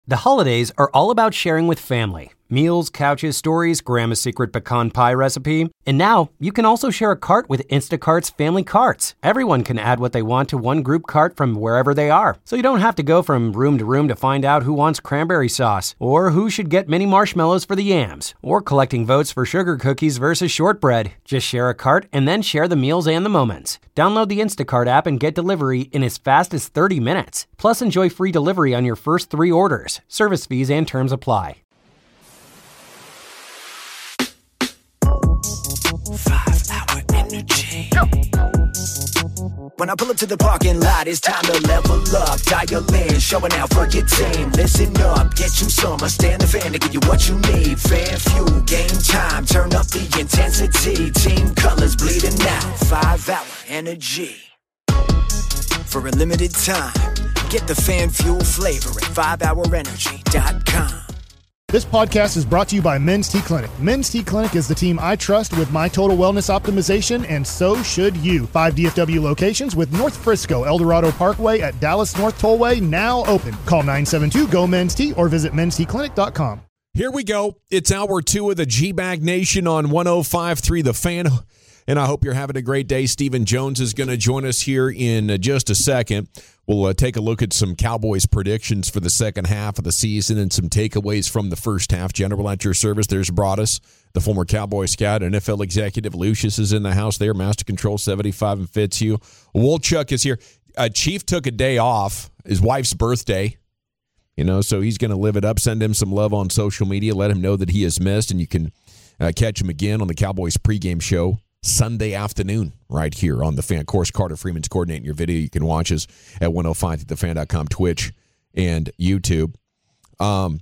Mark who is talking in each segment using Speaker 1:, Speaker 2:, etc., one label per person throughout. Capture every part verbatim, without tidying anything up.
Speaker 1: The holidays are all about sharing with family. Meals, couches, stories, Grandma's secret pecan pie recipe. And now, you can also share a cart with Instacart's Family Carts. Everyone can add what they want to one group cart from wherever they are. So you don't have to go from room to room to find out who wants cranberry sauce, or who should get mini marshmallows for the yams, or collecting votes for sugar cookies versus shortbread. Just share a cart and then share the meals and the moments. Download the Instacart app and get delivery in as fast as thirty minutes. Plus, enjoy free delivery on your first three orders. Service fees and terms apply.
Speaker 2: Five-hour energy. When I pull up to the parking lot, it's time to level up. Dial in, showing out for your team. Listen up, get you some. I stand the fan to give you what you need. Fan fuel, game time. Turn up the intensity. Team colors bleeding out. Five-hour energy. For a limited time, get the fan fuel flavor at five hour energy dot com.
Speaker 3: This podcast is brought to you by Men's T Clinic. Men's T Clinic is the team I trust with my total wellness optimization, and so should you. Five D F W locations with North Frisco, El Dorado Parkway at Dallas North Tollway now open. Call nine seven two, G O, Men's T or visit men's t clinic dot com.
Speaker 4: Here we go. It's hour two of the G-Bag Nation on one oh five point three The Fan. And I hope you're having a great day. Stephen Jones is going to join us here in just a second. We'll uh, take a look at some Cowboys predictions for the second half of the season and some takeaways from the first half. General, at your service, there's Broadus, the former Cowboy scout, N F L executive. Lucius is in the house there. Master Control seventy-five and Fitzhugh. Wolchuk is here. Uh, Chief took a day off, his wife's birthday. You know, so he's going to live it up. Send him some love on social media. Let him know that he has missed, and you can uh, catch him again on the Cowboys pregame show Sunday afternoon right here on The Fan. Of course, Carter Freeman's coordinating your video. You can watch us at one oh five the fan dot com, Twitch, and YouTube. Um,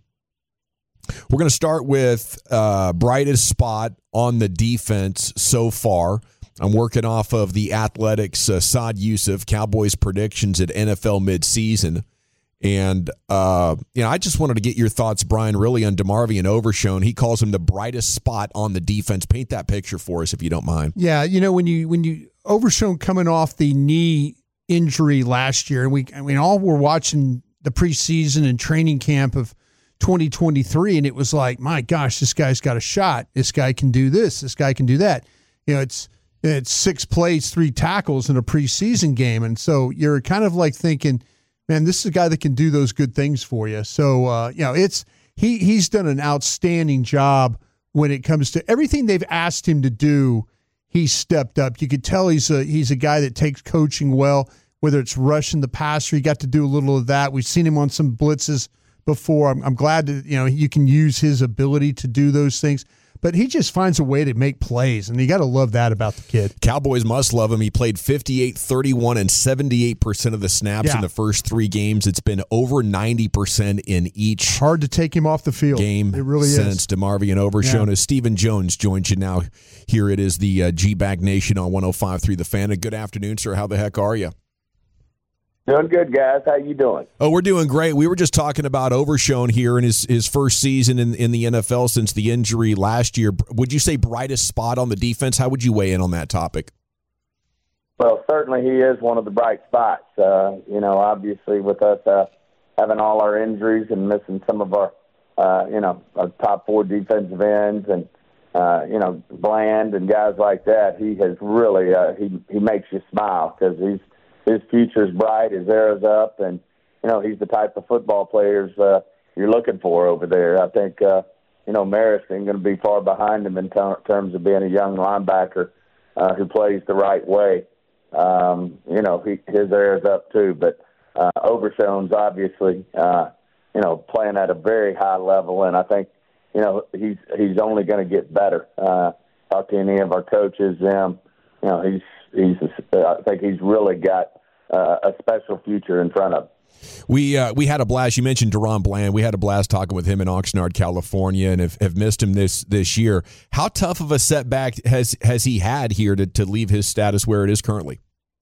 Speaker 4: we're going to start with uh, brightest spot on the defense so far. I'm working off of the Athletics' uh, Saad Yousuf, Cowboys predictions at N F L midseason. And, uh, you know, I just wanted to get your thoughts, Brian, really on DeMarvion Overshown. He calls him the brightest spot on the defense. Paint that picture for us, if you don't mind.
Speaker 5: Yeah, you know, when you when you Overshown coming off the knee injury last year, and we I mean, all we're watching the preseason and training camp of twenty twenty-three, and it was like, my gosh, this guy's got a shot. This guy can do this. This guy can do that. You know, it's it's six plays, three tackles in a preseason game, and so you're kind of like thinking, man, this is a guy that can do those good things for you. So, uh, you know, it's he he's done an outstanding job when it comes to everything they've asked him to do. He's stepped up. You could tell he's a he's a guy that takes coaching well, whether it's rushing the passer. He got to do a little of that. We've seen him on some blitzes before. I'm, I'm glad that, you know, you can use his ability to do those things. But he just finds a way to make plays, and you got to love that about the kid.
Speaker 4: Cowboys must love him. He played fifty-eight, thirty-one, and seventy-eight percent of the snaps
Speaker 5: Yeah.
Speaker 4: in the first three games. It's been over ninety percent in each
Speaker 5: Hard to take him off the field.
Speaker 4: game
Speaker 5: It really
Speaker 4: since
Speaker 5: is.
Speaker 4: DeMarvion Overshown.
Speaker 5: Yeah.
Speaker 4: As Stephen Jones joins you now. Here it is, the uh, G-Bag Nation on one oh five point three The Fan. And good afternoon, sir. How the heck are you?
Speaker 6: Doing good, guys. How you doing?
Speaker 4: Oh, we're doing great. We were just talking about Overshown here in his, his first season in, in the N F L since the injury last year. Would you say brightest spot on the defense? How would you weigh in on that topic?
Speaker 6: Well, certainly he is one of the bright spots. Uh, you know, obviously with us uh, having all our injuries and missing some of our, uh, you know, our top four defensive ends and, uh, you know, Bland and guys like that, he has really, uh, he, he makes you smile because he's, his future's bright, his arrow's up, and, you know, he's the type of football players uh, you're looking for over there. I think, uh, you know, Maris ain't going to be far behind him in ter- terms of being a young linebacker uh, who plays the right way. Um, you know, he, his arrow's up too, but uh, Overshown's obviously, uh, you know, playing at a very high level, and I think, you know, he's he's only going to get better. Uh, talk to any of our coaches, them, you know, he's he's. I think he's really got uh, a special future in front of him.
Speaker 4: We uh, we had a blast. You mentioned Deron Bland. We had a blast talking with him in Oxnard, California, and have, have missed him this this year. How tough of a setback has has he had here to, to leave his status where it is currently?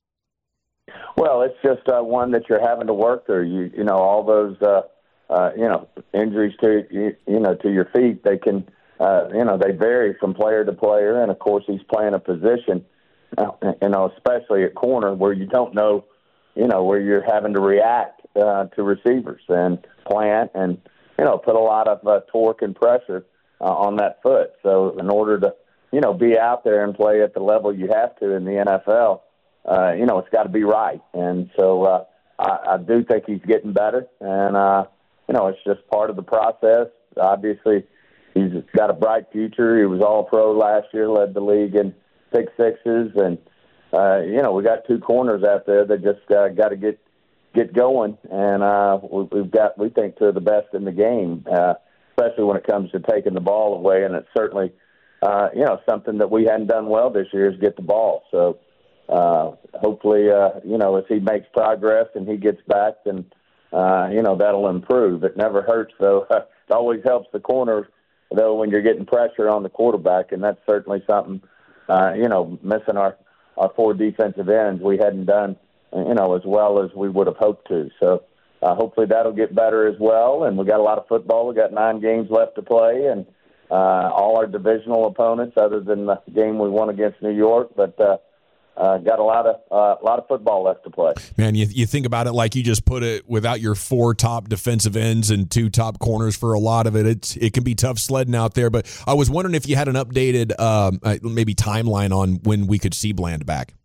Speaker 6: Well, it's just uh, one that you're having to work through. You you know, all those uh, uh, you know injuries to you, you know to your feet. They can uh, you know they vary from player to player, and of course he's playing a position, uh, you know, especially at corner where you don't know, you know, where you're having to react uh, to receivers and plant and you know, put a lot of uh, torque and pressure uh, on that foot. So in order to, you know, be out there and play at the level you have to in the N F L, uh, you know, it's got to be right. And so uh, I, I do think he's getting better. And, uh, you know, it's just part of the process. Obviously, he's got a bright future. He was all-pro last year, led the league in pick sixes. And, uh, you know, we got two corners out there that just uh, got to get get going. And uh, we've got, we think, two of the best in the game, uh, especially when it comes to taking the ball away. And it's certainly, uh, you know, something that we hadn't done well this year is get the ball. So uh, hopefully, uh, you know, as he makes progress and he gets back, then, uh, you know, that'll improve. It never hurts, though. It always helps the corner, though, when you're getting pressure on the quarterback, and that's certainly something, uh, you know, missing our, our four defensive ends we hadn't done, you know, as well as we would have hoped to. So uh, hopefully that'll get better as well, and we got a lot of football. We got nine games left to play, and uh, all our divisional opponents other than the game we won against New York, but uh, Uh, got a lot of uh, a lot of football left to play.
Speaker 4: Man, you you think about it like you just put it. Without your four top defensive ends and two top corners for a lot of it, it's it can be tough sledding out there. But I was wondering if you had an updated um, maybe timeline on when we could see Bland back.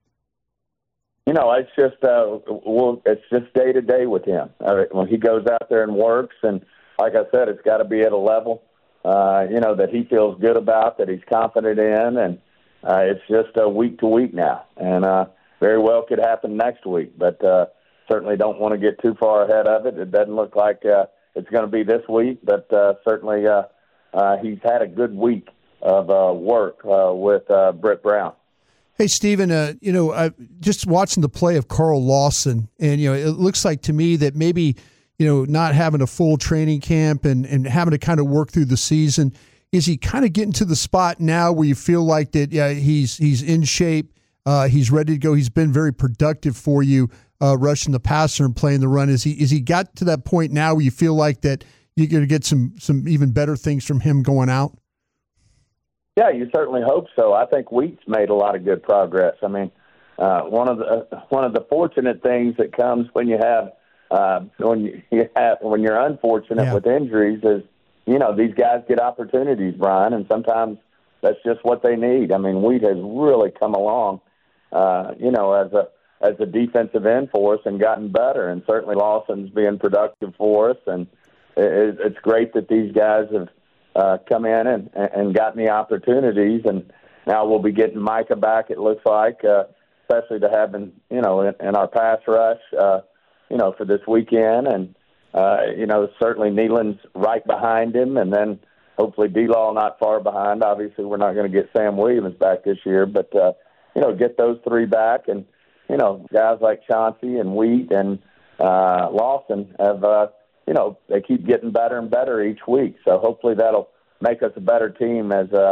Speaker 6: You know, it's just uh, well, it's just day to day with him. Uh, when he goes out there and works, and like I said, it's got to be at a level uh, you know that he feels good about, that he's confident in, and. Uh, it's just a uh, week to week now, and uh, very well could happen next week. But uh, certainly don't want to get too far ahead of it. It doesn't look like uh, it's going to be this week, but uh, certainly uh, uh, he's had a good week of uh, work uh, with uh, Britt Brown.
Speaker 5: Hey, Stephen, uh, you know, uh, just watching the play of Carl Lawson, and, you know, it looks like to me that maybe, you know, not having a full training camp and, and having to kind of work through the season, is he kind of getting to the spot now where you feel like that yeah, he's he's in shape, uh, he's ready to go, he's been very productive for you, uh, rushing the passer and playing the run? Is he is he got to that point now where you feel like that you're going to get some some even better things from him going out?
Speaker 6: Yeah, you certainly hope so. I think Wheat's made a lot of good progress. I mean, uh, one of the one of the fortunate things that comes when you have uh, when you, you have when you're unfortunate yeah. with injuries is, you know, these guys get opportunities, Brian, and sometimes that's just what they need. I mean, Wheat has really come along, uh, you know, as a as a defensive end for us and gotten better, and certainly Lawson's being productive for us, and it, it's great that these guys have uh, come in and, and gotten the opportunities, and now we'll be getting Micah back, it looks like, uh, especially to having, you know, in, in our pass rush, uh, you know, for this weekend, and Uh, you know, certainly Nealon's right behind him, and then hopefully D-Law not far behind. Obviously, we're not going to get Sam Williams back this year, but, uh, you know, get those three back. And, you know, guys like Chauncey and Wheat and uh, Lawson have, uh, you know, they keep getting better and better each week. So hopefully that'll make us a better team as uh,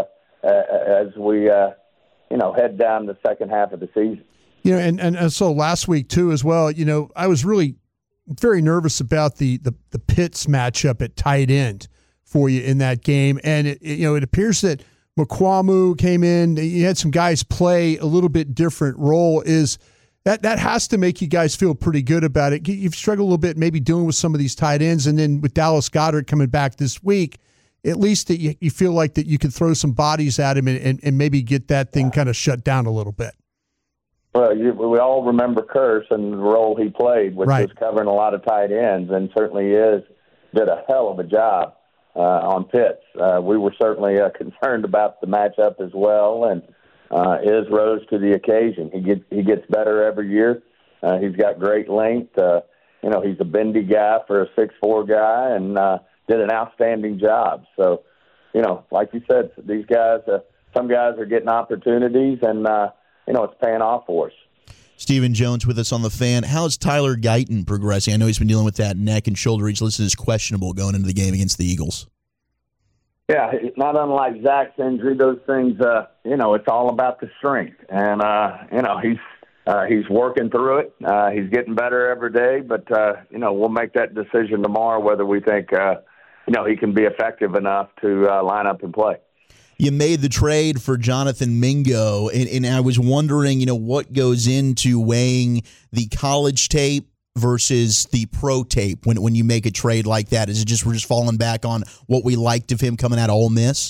Speaker 6: as we, uh, you know, head down the second half of the season.
Speaker 5: You know, and, and, and so last week, too, as well, you know, I was really – very nervous about the, the the Pitts matchup at tight end for you in that game, and it, it, you know it appears that Mukuamu came in. You had some guys play a little bit different role. Is that that has to make you guys feel pretty good about it? You've struggled a little bit maybe dealing with some of these tight ends, and then with Dallas Goedert coming back this week, at least that you, you feel like that you could throw some bodies at him and, and, and maybe get that thing kind of shut down a little bit.
Speaker 6: Well, you, we all remember Curse and the role he played, which
Speaker 5: right.
Speaker 6: was covering a lot of tight ends, and certainly is did a hell of a job uh, on Pitts. Uh, we were certainly uh, concerned about the matchup as well, and uh, Iz rose to the occasion. He gets he gets better every year. Uh, he's got great length. Uh, you know, he's a bendy guy for a six four guy, and uh, did an outstanding job. So, you know, like you said, these guys, uh, some guys are getting opportunities, and uh, you know, it's paying off for us.
Speaker 7: Stephen Jones with us on The Fan. How's Tyler Guyton progressing? I know he's been dealing with that neck and shoulder. He's listed as questionable going into the game against the Eagles.
Speaker 6: Yeah, not unlike Zach's injury, those things, uh, you know, it's all about the strength. And, uh, you know, he's uh, he's working through it. Uh, he's getting better every day. But, uh, you know, we'll make that decision tomorrow whether we think, uh, you know, he can be effective enough to uh, line up and play.
Speaker 7: You made the trade for Jonathan Mingo, and, and I was wondering, you know, what goes into weighing the college tape versus the pro tape when when you make a trade like that? Is it just we're just falling back on what we liked of him coming out of Ole Miss?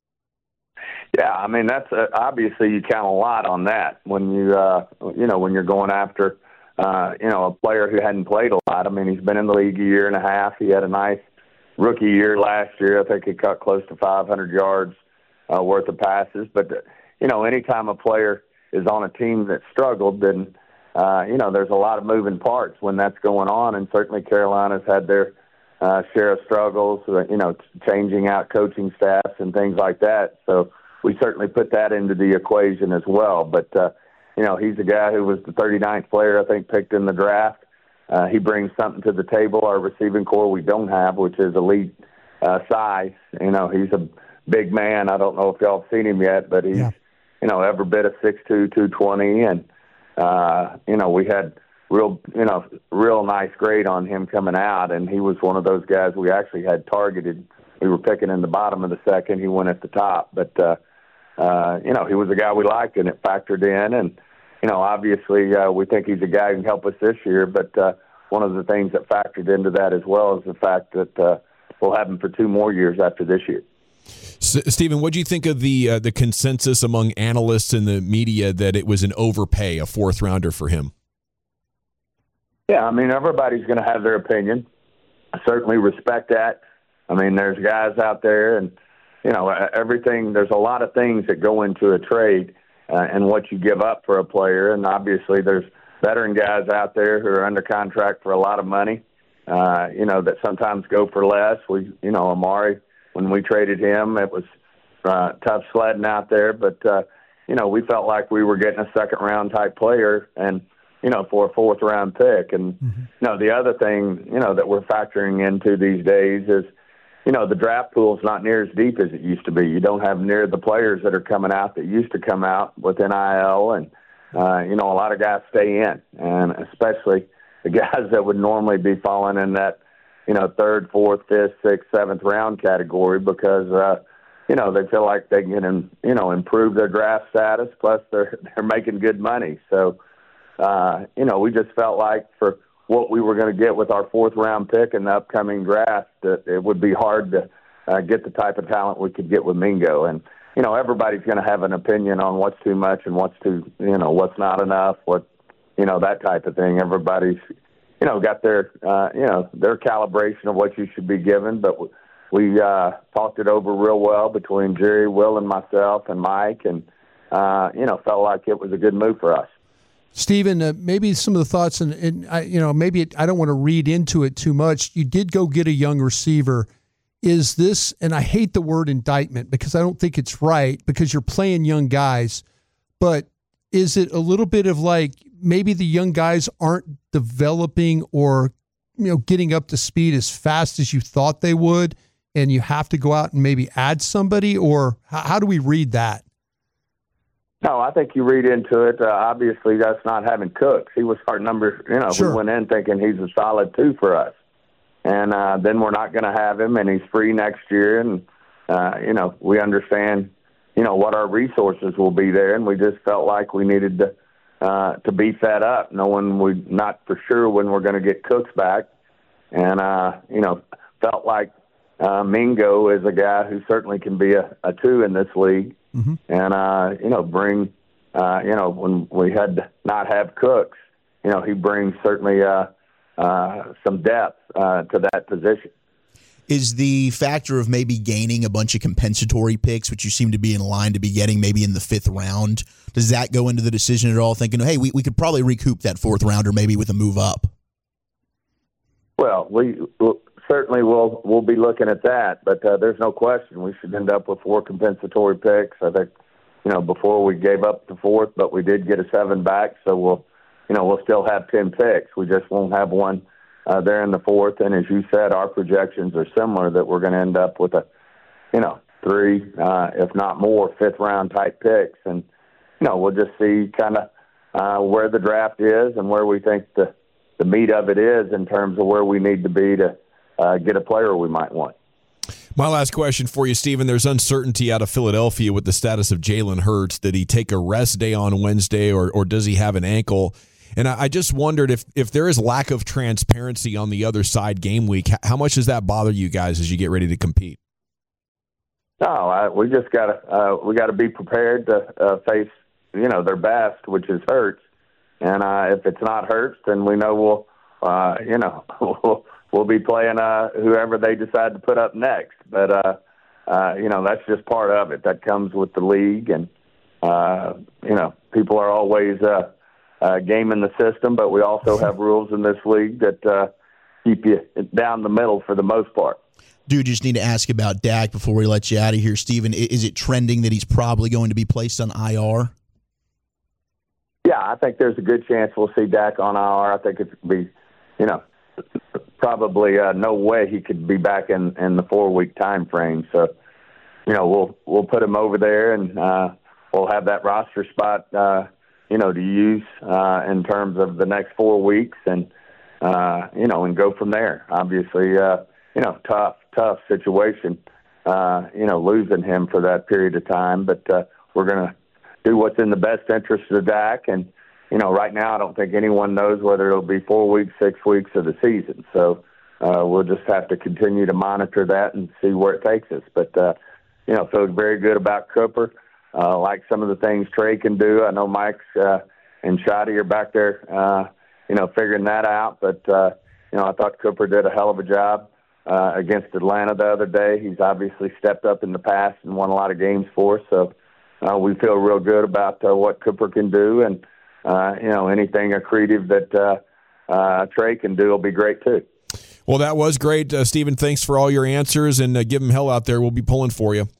Speaker 6: Yeah, I mean that's uh, obviously you count a lot on that when you uh, you know when you're going after uh, you know a player who hadn't played a lot. I mean he's been in the league a year and a half. He had a nice rookie year last year. I think he cut close to five hundred yards uh, worth of passes. But you know anytime a player is on a team that struggled, then uh, you know there's a lot of moving parts when that's going on. And certainly Carolina's had their uh, share of struggles, you know, changing out coaching staffs and things like that. So we certainly put that into the equation as well. But, uh, you know, he's a guy who was the thirty-ninth player, I think, picked in the draft. Uh, he brings something to the table, our receiving core we don't have, which is elite uh, size. You know, he's a big man. I don't know if y'all have seen him yet, but he's, yeah. you know, every bit of six two, two twenty. And, uh, you know, we had real, you know, real nice grade on him coming out. And he was one of those guys we actually had targeted. We were picking in the bottom of the second. He went at the top. But, uh, Uh, you know, he was a guy we liked, and it factored in. And, you know, obviously uh, we think he's a guy who can help us this year. But uh, one of the things that factored into that as well is the fact that uh, we'll have him for two more years after this year.
Speaker 4: S- Stephen, what do you think of the uh, the consensus among analysts and the media that it was an overpay, a fourth rounder for him?
Speaker 6: Yeah, I mean, everybody's going to have their opinion. I certainly respect that. I mean, there's guys out there and, you know, everything, there's a lot of things that go into a trade uh, and what you give up for a player. And obviously there's veteran guys out there who are under contract for a lot of money, uh, you know, that sometimes go for less. We, you know, Amari, when we traded him, it was uh, tough sledding out there. But, uh, you know, we felt like we were getting a second round type player and, you know, for a fourth round pick. And, mm-hmm. you know, the other thing, you know, that we're factoring into these days is, you know, the draft pool is not near as deep as it used to be. You don't have near the players that are coming out that used to come out with N I L. And, uh, you know, a lot of guys stay in, and especially the guys that would normally be falling in that, you know, third, fourth, fifth, sixth, seventh round category because, uh, you know, they feel like they can, you know, improve their draft status, plus they're, they're making good money. So, uh, you know, we just felt like for what we were going to get with our fourth round pick in the upcoming draft, that it would be hard to uh, get the type of talent we could get with Mingo. And, you know, everybody's going to have an opinion on what's too much and what's too, you know, what's not enough, what, you know, that type of thing. Everybody's, you know, got their, uh, you know, their calibration of what you should be given. But we uh, talked it over real well between Jerry, Will, and myself and Mike, and, uh, you know, felt like it was a good move for us.
Speaker 5: Stephen, uh, maybe some of the thoughts, and, and I, you know, maybe it, I don't want to read into it too much. You did go get a young receiver. Is this, and I hate the word indictment because I don't think it's right because you're playing young guys, but is it a little bit of like maybe the young guys aren't developing or, you know, getting up to speed as fast as you thought they would, and you have to go out and maybe add somebody, or how, how do we read that?
Speaker 6: No, I think you read into it. Uh, obviously, that's not having Cooks. He was our number, you know, sure. We went in thinking he's a solid two for us. And uh, then we're not going to have him, and he's free next year. And, uh, you know, we understand, you know, what our resources will be there. And we just felt like we needed to uh, to be fed up, knowing we're not for sure when we're going to get Cooks back. And, uh, you know, felt like uh, Mingo is a guy who certainly can be a, a two in this league. Mm-hmm. And, uh, you know, bring, uh, you know, when we had to not have Cooks, you know, he brings certainly uh, uh, some depth uh, to that position.
Speaker 7: Is the factor of maybe gaining a bunch of compensatory picks, which you seem to be in line to be getting maybe in the fifth round, does that go into the decision at all, thinking, hey, we, we could probably recoup that fourth rounder maybe with a move up?
Speaker 6: Well, we we'll, certainly we'll, we'll be looking at that, but uh, there's no question we should end up with four compensatory picks. I think, you know, before we gave up the fourth, but we did get a seven back, so we'll, you know, we'll still have ten picks. We just won't have one uh, there in the fourth. And as you said, our projections are similar that we're going to end up with a, you know, three, uh, if not more, fifth round type picks. And, you know, we'll just see kind of uh, where the draft is and where we think the, the meat of it is in terms of where we need to be to uh, get a player we might want.
Speaker 4: My last question for you, Stephen. There's uncertainty out of Philadelphia with the status of Jalen Hurts. Did he take a rest day on Wednesday, or or does he have an ankle? And I, I just wondered if if there is lack of transparency on the other side game week, how much does that bother you guys as you get ready to compete?
Speaker 6: No, I, we just got to uh, we got to be prepared to uh, face, you know, their best, which is Hurts. And uh, if it's not Hurts, then we know we'll, uh, you know, we'll, we'll be playing uh, whoever they decide to put up next. But, uh, uh, you know, that's just part of it. That comes with the league. And, uh, you know, people are always uh, uh, gaming the system, but we also have rules in this league that uh, keep you down the middle for the most part.
Speaker 7: Do just need to ask about Dak before we let you out of here, Stephen. Is it trending that he's probably going to be placed on I R?
Speaker 6: Yeah, I think there's a good chance we'll see Dak on I R. I think it's be, you know, probably uh, no way he could be back in, in the four week time frame. So, you know, we'll we'll put him over there, and uh, we'll have that roster spot, uh, you know, to use uh, in terms of the next four weeks, and uh, you know, and go from there. Obviously, uh, you know, tough, tough situation, uh, you know, losing him for that period of time, but uh, we're gonna do what's in the best interest of Dak. And, you know, right now I don't think anyone knows whether it'll be four weeks, six weeks of the season. So uh, we'll just have to continue to monitor that and see where it takes us. But, uh, you know, feel very good about Cooper. Uh, like some of the things Trey can do. I know Mike's uh, and Shotty are back there, uh, you know, figuring that out. But, uh, you know, I thought Cooper did a hell of a job uh, against Atlanta the other day. He's obviously stepped up in the past and won a lot of games for us. So, Uh, we feel real good about uh, what Cooper can do, and uh, you know, anything accretive that uh, uh, Trey can do will be great too.
Speaker 4: Well, that was great, uh, Stephen. Thanks for all your answers, and uh, give him hell out there. We'll be pulling for you.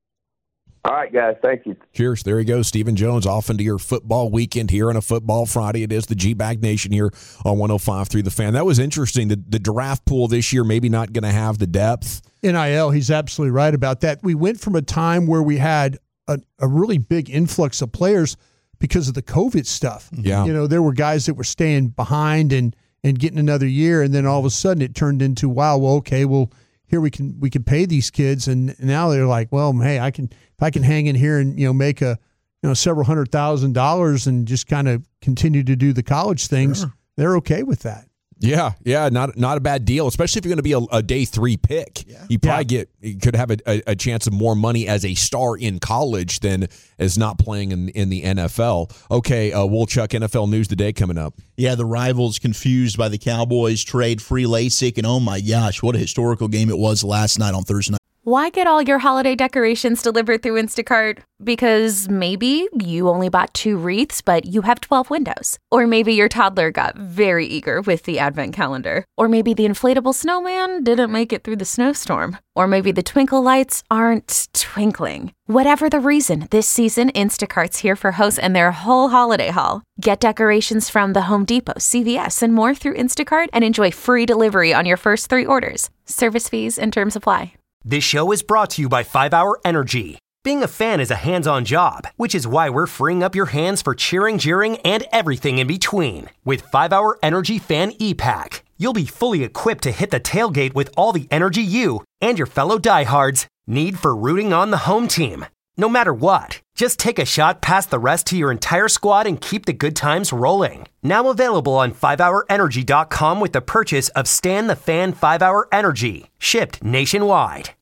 Speaker 6: All right, guys. Thank you.
Speaker 4: Cheers. There he goes, Stephen Jones, off into your football weekend here on a Football Friday. It is the G-Bag Nation here on one oh five point three The Fan. That was interesting. The, the draft pool this year maybe not going to have the depth.
Speaker 5: N I L, he's absolutely right about that. We went from a time where we had A, a really big influx of players because of the COVID stuff.
Speaker 4: Yeah.
Speaker 5: You know, there were guys that were staying behind and, and getting another year. And then all of a sudden it turned into, wow, well, okay, well, here we can, we can pay these kids. And now they're like, well, hey, I can, if I can hang in here and, you know, make a, you know, several hundred thousand dollars and just kind of continue to do the college things, sure, they're okay with that.
Speaker 4: Yeah, yeah, not not a bad deal, especially if you're going to be a, a day three pick. Yeah. You probably yeah. get you could have a, a, a chance of more money as a star in college than as not playing in in the N F L. Okay, uh, Wolchuk, N F L News Today coming up.
Speaker 7: Yeah, the rivals confused by the Cowboys trade free LASIK, and oh my gosh, what a historical game it was last night on Thursday night.
Speaker 8: Why get all your holiday decorations delivered through Instacart? Because maybe you only bought two wreaths, but you have twelve windows. Or maybe your toddler got very eager with the advent calendar. Or maybe the inflatable snowman didn't make it through the snowstorm. Or maybe the twinkle lights aren't twinkling. Whatever the reason, this season, Instacart's here for hosts and their whole holiday haul. Get decorations from the Home Depot, C V S, and more through Instacart and enjoy free delivery on your first three orders. Service fees and terms apply.
Speaker 1: This show is brought to you by five hour Energy. Being a fan is a hands-on job, which is why we're freeing up your hands for cheering, jeering, and everything in between. With five hour Energy Fan E-Pack, you'll be fully equipped to hit the tailgate with all the energy you and your fellow diehards need for rooting on the home team. No matter what, just take a shot past the rest to your entire squad and keep the good times rolling. Now available on five hour energy dot com with the purchase of Stan the Fan five hour Energy, shipped nationwide.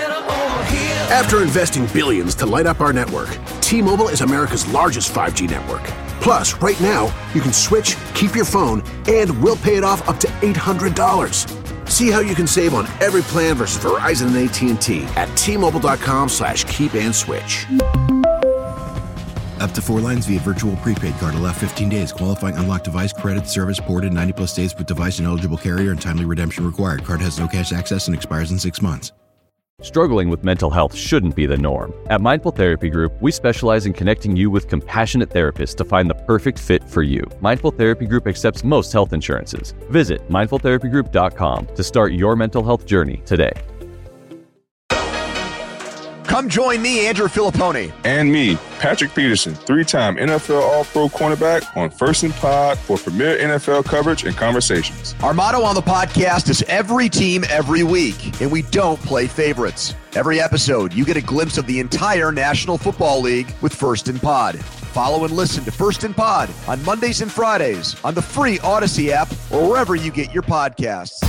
Speaker 9: After investing billions to light up our network, T-Mobile is America's largest five G network. Plus, right now, you can switch, keep your phone, and we'll pay it off up to eight hundred dollars. See how you can save on every plan versus Verizon and A T and T at T-Mobile.com slash keep and switch.
Speaker 10: Up to four lines via virtual prepaid card. Allow fifteen days. Qualifying unlocked device credit service ported ninety plus days with device and eligible carrier and timely redemption required. Card has no cash access and expires in six months.
Speaker 11: Struggling with mental health shouldn't be the norm. At Mindful Therapy Group, we specialize in connecting you with compassionate therapists to find the perfect fit for you. Mindful Therapy Group accepts most health insurances. Visit mindful therapy group dot com to start your mental health journey today.
Speaker 12: Come join me, Andrew Filippone.
Speaker 13: And me, Patrick Peterson, three-time N F L All-Pro cornerback on First and Pod for premier N F L coverage and conversations.
Speaker 12: Our motto on the podcast is every team, every week, and we don't play favorites. Every episode, you get a glimpse of the entire National Football League with First and Pod. Follow and listen to First and Pod on Mondays and Fridays on the free Odyssey app or wherever you get your podcasts.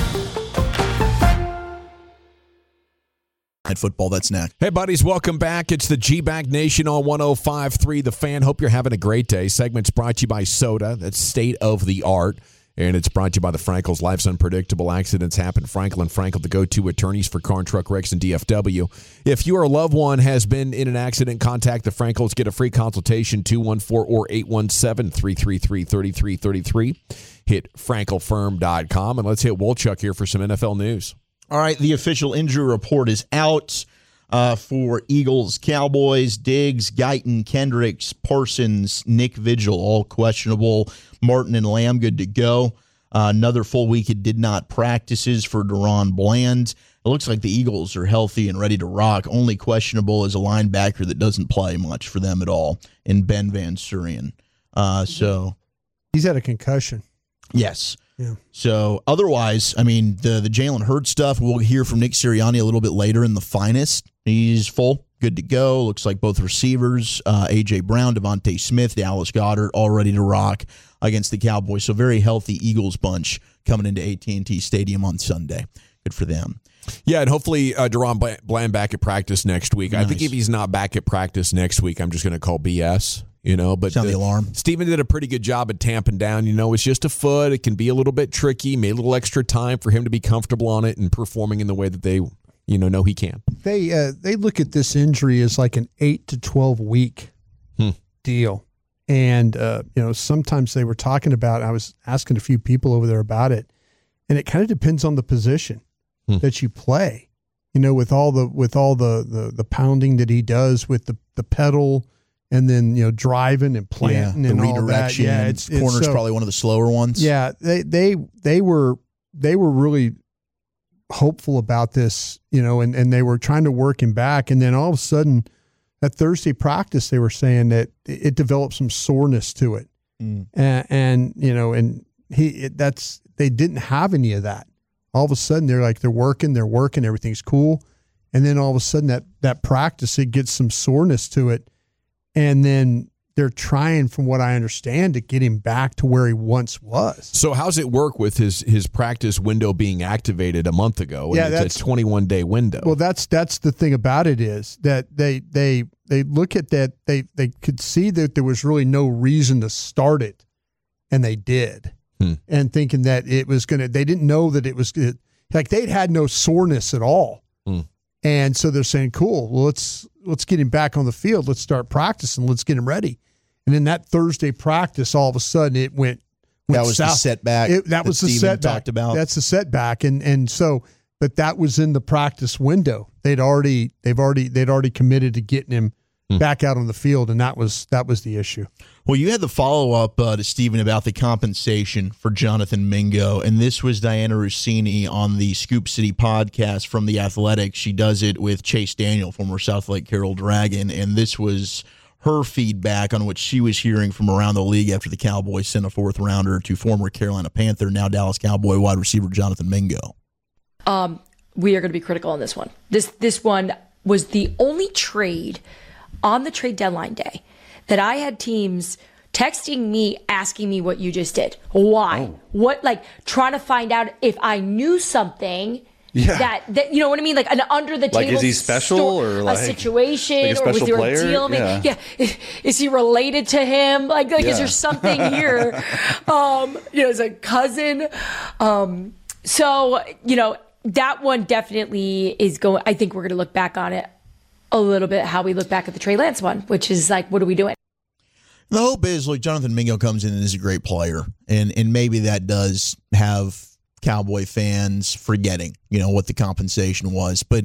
Speaker 7: Football, that's next.
Speaker 4: Hey, buddies, welcome back. It's the G-Bag Nation on one oh five point three The Fan. Hope you're having a great day. Segment's brought to you by Soda. That's state of the art. And it's brought to you by the Frankels. Life's unpredictable. Accidents happen. Frankel and Frankel, the go-to attorneys for car and truck wrecks and D F W. If your loved one has been in an accident, contact the Frankels. Get a free consultation, two one four or eight one seven, three three three, three three three three. Hit frankel firm dot com. And let's hit Wolchuk here for some N F L news.
Speaker 7: All right, the official injury report is out uh, for Eagles, Cowboys, Diggs, Guyton, Kendricks, Parsons, Nick Vigil, all questionable. Martin and Lamb good to go. Uh, another full week it did not practices for Deron Bland. It looks like the Eagles are healthy and ready to rock. Only questionable is a linebacker that doesn't play much for them at all in Ben Van Surian. Uh, so
Speaker 5: he's had a concussion.
Speaker 7: Yes.
Speaker 5: Yeah.
Speaker 7: So otherwise, I mean, the the Jalen Hurts stuff, we'll hear from Nick Sirianni a little bit later in the finest. He's full, good to go. Looks like both receivers, uh, A J. Brown, Devontae Smith, Dallas Goedert, all ready to rock against the Cowboys. So very healthy Eagles bunch coming into A T and T Stadium on Sunday. Good for them.
Speaker 4: Yeah, and hopefully uh, Deron Bland back at practice next week.
Speaker 7: Nice.
Speaker 4: I think if he's not back at practice next week, I'm just going to call B S. You know, but
Speaker 7: sound the alarm.
Speaker 4: Steven did a pretty good job at tamping down. You know, it's just a foot. It can be a little bit tricky. Made a little extra time for him to be comfortable on it and performing in the way that they, you know, know he can.
Speaker 5: They uh, they look at this injury as like an eight to twelve week
Speaker 4: hmm.
Speaker 5: deal, and uh, you know, sometimes they were talking about. I was asking a few people over there about it, and it kind of depends on the position hmm. that you play. You know, with all the with all the the, the pounding that he does with the the pedal. And then, you know, driving and planting
Speaker 7: yeah,
Speaker 5: and all
Speaker 7: redirection.
Speaker 5: that. Yeah, it's, it's
Speaker 7: corner's
Speaker 5: so,
Speaker 7: probably one of the slower ones.
Speaker 5: Yeah, they they they were they were really hopeful about this, you know, and, and they were trying to work him back. And then all of a sudden, at Thursday practice, they were saying that it developed some soreness to it, mm. and, and you know, and he it, that's they didn't have any of that. All of a sudden, they're like they're working, they're working, everything's cool, and then all of a sudden, that that practice it gets some soreness to it. And then they're trying, from what I understand, to get him back to where he once was.
Speaker 4: So how's it work with his his practice window being activated a month ago?
Speaker 5: Yeah,
Speaker 4: and
Speaker 5: that's
Speaker 4: it's a twenty-one day window.
Speaker 5: Well, that's that's the thing about it is that they they they look at that they they could see that there was really no reason to start it, and they did,
Speaker 4: hmm.
Speaker 5: and thinking that it was gonna. They didn't know that it was like they'd had no soreness at all.
Speaker 4: Hmm.
Speaker 5: And so they're saying, cool, well, let's let's get him back on the field. Let's start practicing. Let's get him ready. And then that Thursday practice, all of a sudden, it went, went
Speaker 7: That was
Speaker 5: south.
Speaker 7: the setback
Speaker 5: it, that was
Speaker 7: that
Speaker 5: the
Speaker 7: Steven
Speaker 5: setback.
Speaker 7: talked about.
Speaker 5: That's the setback. And and so, but that was in the practice window. They'd already they've already they'd already committed to getting him hmm. back out on the field, and that was that was the issue.
Speaker 7: Well, you had the follow-up uh, to Steven about the compensation for Jonathan Mingo, and this was Diana Rossini on the Scoop City podcast from The Athletic. She does it with Chase Daniel, former South Lake Carroll Dragon, and this was her feedback on what she was hearing from around the league after the Cowboys sent a fourth-rounder to former Carolina Panther, now Dallas Cowboy wide receiver Jonathan Mingo.
Speaker 14: Um, we are going to be critical on this one. This This one was the only trade on the trade deadline day that I had teams texting me, asking me what you just did. Why? Oh. What, like, trying to find out if I knew something yeah. that, that, you know what I mean? Like an under the table.
Speaker 15: Like, is he special
Speaker 14: sto-
Speaker 15: or like
Speaker 14: a situation?
Speaker 15: like a
Speaker 14: or was there
Speaker 15: player?
Speaker 14: a deal?
Speaker 15: Yeah.
Speaker 14: yeah. Is, is he related to him? Like, like yeah. is there something here? um, you know, as a cousin. Um, so, you know, that one definitely is going, I think we're going to look back on it a little bit how we look back at the Trey Lance one, which is like, what are we doing?
Speaker 7: The hope is, like, Jonathan Mingo comes in and is a great player, and and maybe that does have Cowboy fans forgetting, you know, what the compensation was. But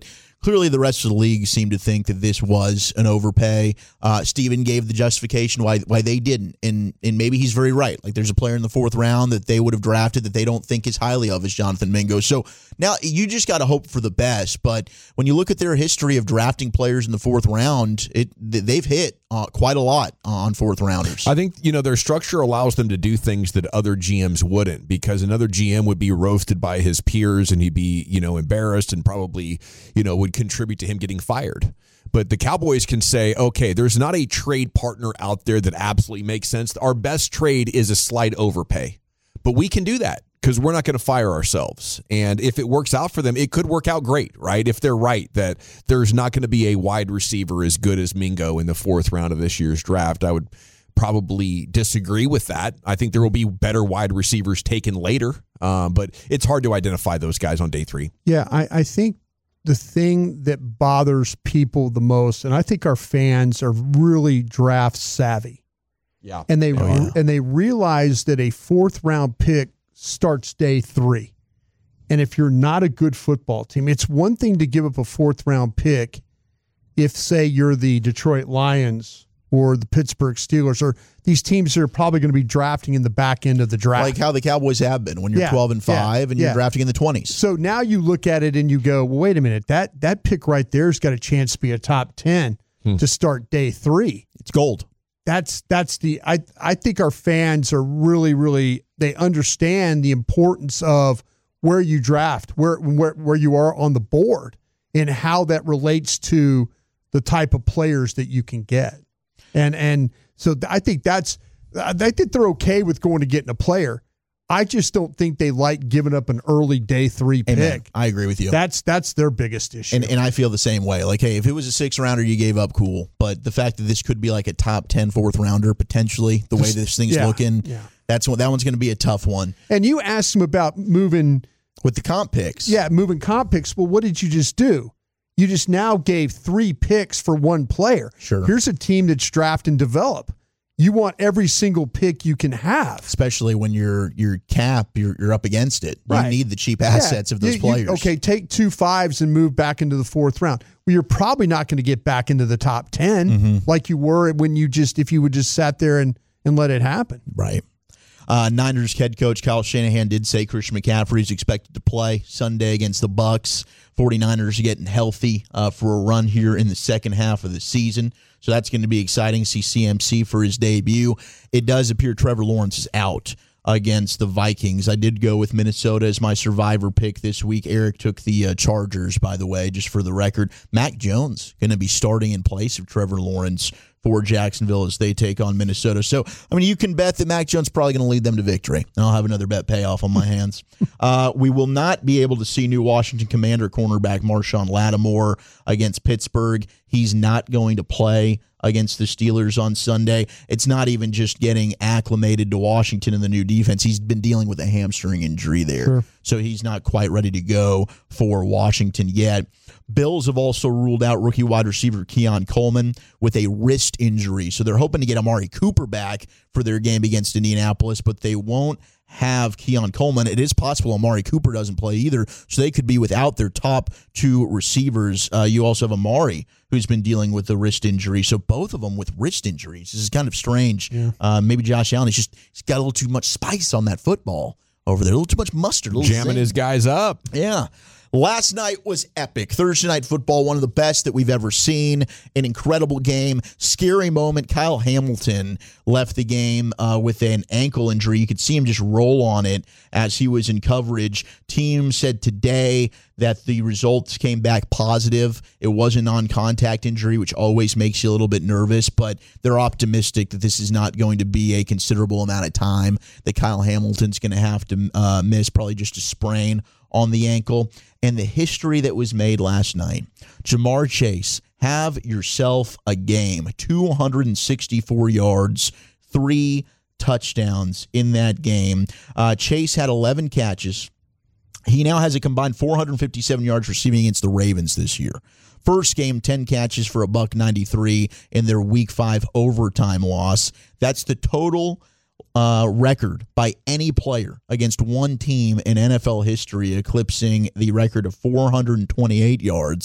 Speaker 7: clearly the rest of the league seemed to think that this was an overpay. Uh, Steven gave the justification why why they didn't, and and maybe he's very right. Like there's a player in the fourth round that they would have drafted that they don't think as highly of as Jonathan Mingo. So now you just got to hope for the best. But when you look at their history of drafting players in the fourth round, it they've hit uh, quite a lot on fourth rounders.
Speaker 4: I think, you know, their structure allows them to do things that other G Ms wouldn't, because another G M would be roasted by his peers and he'd be, you know, embarrassed and probably, you know, would contribute to him getting fired. But the Cowboys can say, okay, there's not a trade partner out there that absolutely makes sense. Our best trade is a slight overpay. But we can do that because we're not going to fire ourselves. And if it works out for them, it could work out great, right? If they're right that there's not going to be a wide receiver as good as Mingo in the fourth round of this year's draft, I would probably disagree with that. I think there will be better wide receivers taken later, um, but it's hard to identify those guys on day three.
Speaker 5: Yeah, I, I think the thing that bothers people the most, and I think our fans are really draft savvy.
Speaker 4: Yeah.
Speaker 5: And they
Speaker 4: oh, yeah.
Speaker 5: and they realize that a fourth round pick starts day three. And if you're not a good football team, it's one thing to give up a fourth round pick if, say, you're the Detroit Lions or the Pittsburgh Steelers or these teams that are probably going to be drafting in the back end of the draft.
Speaker 7: Like how the Cowboys have been when you're
Speaker 5: yeah,
Speaker 7: twelve and five
Speaker 5: yeah,
Speaker 7: and you're
Speaker 5: yeah.
Speaker 7: drafting in the twenties.
Speaker 5: So now you look at it and you go, well, wait a minute, that that pick right there's got a chance to be a top ten hmm. to start day three.
Speaker 7: It's gold.
Speaker 5: That's that's the I I think our fans are really really they understand the importance of where you draft, where where where you are on the board, and how that relates to the type of players that you can get. And and so I think that's I think they're okay with going to getting a player. I just don't think they like giving up an early day three pick.
Speaker 7: Amen. I agree with you.
Speaker 5: That's that's their biggest issue.
Speaker 7: And and I feel the same way. Like, hey, if it was a six rounder you gave up, cool. But the fact that this could be like a top ten fourth rounder potentially, the way this thing's
Speaker 5: yeah,
Speaker 7: looking,
Speaker 5: yeah.
Speaker 7: that's what that one's going to be a tough one.
Speaker 5: And you asked him about moving
Speaker 7: with the comp picks.
Speaker 5: Yeah, moving comp picks. Well, what did you just do? You just now gave three picks for one player.
Speaker 7: Sure.
Speaker 5: Here's a team that's draft and develop. You want every single pick you can have,
Speaker 7: especially when you're your cap you're you're up against it. You
Speaker 5: right.
Speaker 7: need the cheap assets
Speaker 5: yeah.
Speaker 7: of those
Speaker 5: you,
Speaker 7: players.
Speaker 5: You, okay, take two fives and move back into the fourth round. Well, you're probably not going to get back into the top ten
Speaker 7: mm-hmm.
Speaker 5: like you were when you just if you would just sat there and and let it happen.
Speaker 7: Right. Uh, Niners head coach Kyle Shanahan did say Christian McCaffrey is expected to play Sunday against the Bucs. 49ers are getting healthy uh, for a run here in the second half of the season. So that's going to be exciting. See C M C for his debut. It does appear Trevor Lawrence is out against the Vikings. I did go with Minnesota as my survivor pick this week. Eric took the uh, Chargers, by the way, just for the record. Mac Jones going to be starting in place of Trevor Lawrence for Jacksonville as they take on Minnesota. So, I mean, you can bet that Mac Jones is probably going to lead them to victory. I'll have another bet payoff on my hands. uh, we will not be able to see new Washington Commander cornerback Marshawn Lattimore against Pittsburgh. He's not going to play against the Steelers on Sunday. It's not even just getting acclimated to Washington and the new defense. He's been dealing with a hamstring injury there. Sure. So he's not quite ready to go for Washington yet. Bills have also ruled out rookie wide receiver Keon Coleman with a wrist injury. So they're hoping to get Amari Cooper back for their game against Indianapolis, but they won't have Keon Coleman. It is possible Amari Cooper doesn't play either, so they could be without their top two receivers. Uh, you also have Amari, who's been dealing with a wrist injury. So both of them with wrist injuries. This is kind of strange.
Speaker 5: Yeah.
Speaker 7: Uh, maybe Josh Allen, he's just he's got a little too much spice on that football over there, a little too much mustard. A little
Speaker 4: Jamming
Speaker 7: zing.
Speaker 4: his guys up.
Speaker 7: Yeah. Last night was epic. Thursday Night Football, one of the best that we've ever seen. An incredible game. Scary moment. Kyle Hamilton left the game uh, with an ankle injury. You could see him just roll on it as he was in coverage. Team said today that the results came back positive. It was a non-contact injury, which always makes you a little bit nervous, but they're optimistic that this is not going to be a considerable amount of time that Kyle Hamilton's going to have to uh, miss, probably just a sprain on the ankle. And the history that was made last night. Jamar Chase, have yourself a game. two hundred sixty-four yards, three touchdowns in that game. Uh, Chase had eleven catches. He now has a combined four hundred fifty-seven yards receiving against the Ravens this year. First game, ten catches for a buck ninety-three in their week five overtime loss. That's the total Uh, record by any player against one team in N F L history, eclipsing the record of four hundred twenty-eight yards.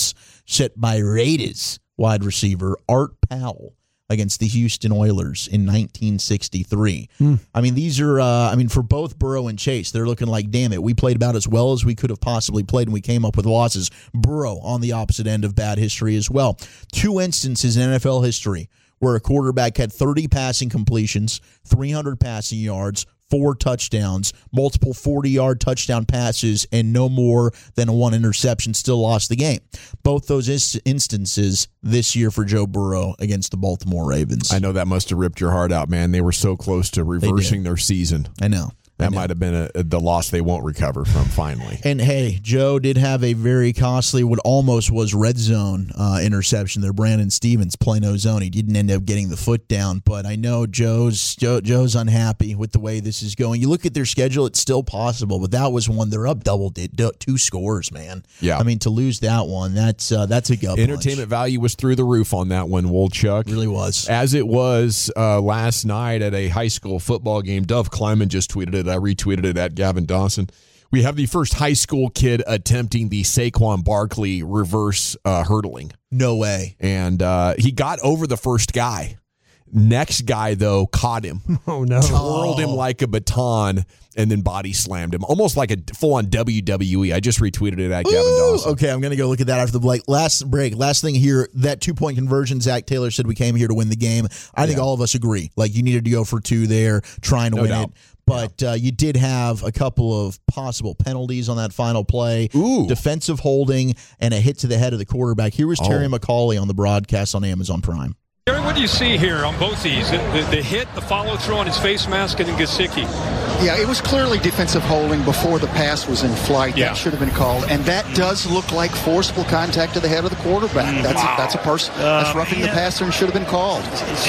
Speaker 7: set by Raiders wide receiver Art Powell against the Houston Oilers in nineteen sixty-three. Mm. I mean, these are, uh, I mean, for both Burrow and Chase, they're looking like, damn it, we played about as well as we could have possibly played, and we came up with losses. Burrow on the opposite end of bad history as well. Two instances in N F L history where a quarterback had thirty passing completions, three hundred passing yards, four touchdowns, multiple forty-yard touchdown passes, and no more than a one interception, still lost the game. Both those is- instances this year for Joe Burrow against the Baltimore Ravens.
Speaker 4: I know that must have ripped your heart out, man. They were so close to reversing their season.
Speaker 7: I know.
Speaker 4: That might have been a, a, the loss they won't recover from finally.
Speaker 7: And, hey, Joe did have a very costly, what almost was red zone uh, interception there. Brandon Stevens, Plano zone. He didn't end up getting the foot down. But I know Joe's Joe, Joe's unhappy with the way this is going. You look at their schedule, it's still possible. But that was one. They're up double, two scores, man.
Speaker 4: Yeah.
Speaker 7: I mean, to lose that one, that's uh, that's a gut
Speaker 4: Entertainment
Speaker 7: punch.
Speaker 4: value was through the roof on that one, Wolchuk.
Speaker 7: It really was.
Speaker 4: As it was uh, last night at a high school football game. Dove Kleiman just tweeted it. I retweeted it at Gavin Dawson. We have the first high school kid attempting the Saquon Barkley reverse uh, hurdling.
Speaker 7: No way.
Speaker 4: And uh, he got over the first guy. Next guy, though, caught him.
Speaker 5: Oh, no.
Speaker 4: Twirled him like a baton and then body slammed him. Almost like a full-on W W E. I just retweeted it at Gavin
Speaker 7: Ooh,
Speaker 4: Dawson.
Speaker 7: Okay, I'm going to go look at that after the break. Last break. Last thing here, that two-point conversion, Zach Taylor said we came here to win the game. I think
Speaker 4: Yeah.
Speaker 7: all of us agree. Like, you needed to go for two there, trying to
Speaker 4: No
Speaker 7: win
Speaker 4: doubt.
Speaker 7: it. But uh, you did have a couple of possible penalties on that final play.
Speaker 4: Ooh.
Speaker 7: Defensive holding and a hit to the head of the quarterback. Here was Terry
Speaker 4: Oh.
Speaker 7: McCauley on the broadcast on Amazon Prime.
Speaker 15: Terry, what do you see here on both these? The, the, the hit, the follow-through on his face mask, and then Gesicki.
Speaker 16: Yeah, it was clearly defensive holding before the pass was in flight.
Speaker 15: Yeah.
Speaker 16: That should have been called. And that does look like forcible contact to the head of the quarterback.
Speaker 15: Mm,
Speaker 16: that's,
Speaker 15: wow.
Speaker 16: a, that's a person that's
Speaker 17: Uh,
Speaker 16: roughing
Speaker 17: yeah.
Speaker 16: the passer and should have been called.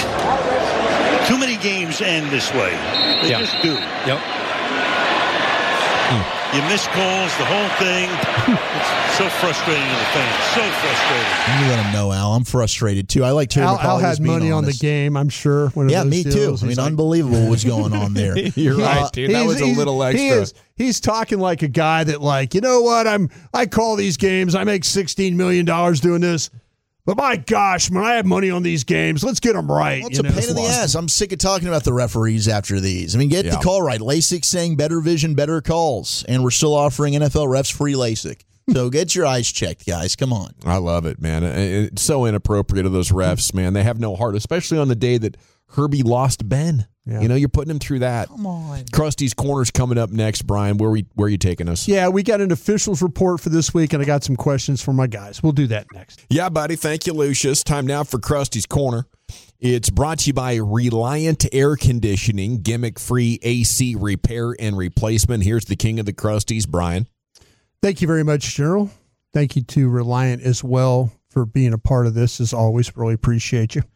Speaker 17: Too many games end this way. They
Speaker 15: Yeah.
Speaker 17: just do.
Speaker 15: Yep.
Speaker 17: You miss calls, the whole thing. It's so frustrating to the fans. So frustrating.
Speaker 7: You let him know, Al. I'm frustrated, too. I like Terry
Speaker 5: Al,
Speaker 7: McCauley
Speaker 5: Al
Speaker 7: as
Speaker 5: had
Speaker 7: being
Speaker 5: money on the
Speaker 7: honest.
Speaker 5: game, I'm sure. One of
Speaker 7: Yeah,
Speaker 5: those
Speaker 7: me too.
Speaker 5: deals.
Speaker 7: I mean,
Speaker 5: He's like-
Speaker 7: unbelievable what's going on there.
Speaker 4: You're right, dude. That
Speaker 5: He's-
Speaker 4: was a
Speaker 5: he's-
Speaker 4: little
Speaker 5: he
Speaker 4: extra.
Speaker 5: is- he's talking like a guy that, like, you know what? I'm. I call these games. I make sixteen million dollars doing this. But my gosh, man, I have money on these games. Let's get them right.
Speaker 7: Well, it's
Speaker 5: you
Speaker 7: a
Speaker 5: know?
Speaker 7: pain in the ass. I'm sick of talking about the referees after these. I mean, get
Speaker 4: Yeah.
Speaker 7: the call right. LASIK saying better vision, better calls. And we're still offering N F L refs free LASIK. So get your eyes checked, guys. Come on.
Speaker 4: I love it, man. It's so inappropriate of those refs, man. They have no heart, especially on the day that Herbie lost Ben.
Speaker 5: Yeah.
Speaker 4: You know, you're putting him through that.
Speaker 7: Come on.
Speaker 4: Krusty's Corner's coming up next, Brian. Where we where are you taking us?
Speaker 5: Yeah, we got an officials report for this week, and I got some questions for my guys. We'll do that next.
Speaker 4: Yeah, buddy. Thank you, Lucius. Time now for Krusty's Corner. It's brought to you by Reliant Air Conditioning, gimmick-free A C repair and replacement. Here's the king of the Krusties, Brian.
Speaker 5: Thank you very much, General. Thank you to Reliant as well for being a part of this. As always, really appreciate you.